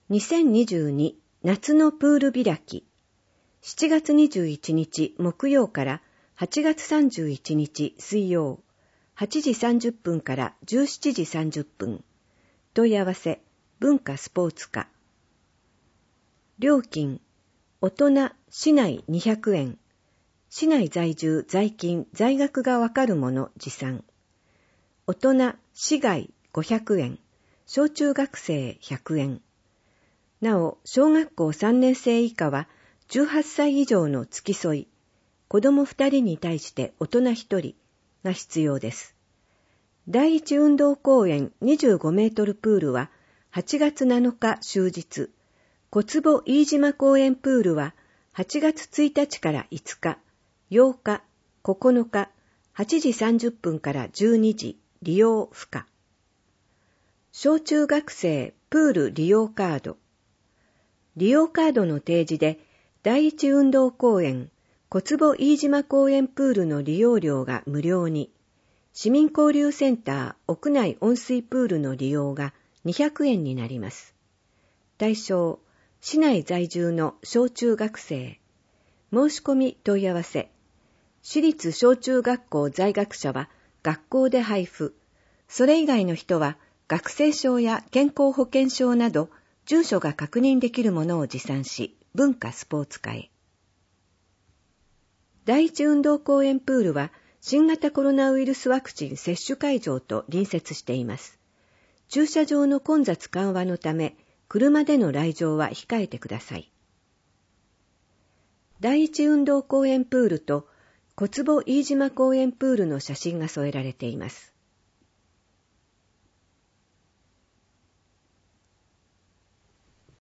2022夏のプール開き。7月21日木曜から8月31日水曜、8時30分から17時30分。問い合わせ、文化スポーツ課。料金、大人、市内200円。市内在住、在勤、在学がわかるもの持参。大人、市外500円。小中学生100円。なお、小学校3年生以下は18歳以上の付き添い、子供2人に対して大人1人が必要です。第一運動公園25メートルプールは8月7日終日、小坪飯島公園プールは8月1日から5日、8日、9日、8時30分から12時、利用不可。小中学生プール利用カード。利用カードの提示で、第一運動公園、小坪飯島公園プールの利用料が無料に、市民交流センター屋内温水プールの利用が200円になります。対象、市内在住の小中学生。申し込み問い合わせ。私立小中学校在学者は学校で配布。それ以外の人は学生証や健康保険証など、住所が確認できるものを持参し、文化スポーツ課へ。第一運動公園プールは、新型コロナウイルスワクチン接種会場と隣接しています。駐車場の混雑緩和のため、車での来場は控えてください。第一運動公園プールと小坪飯島公園プールの写真が添えられています。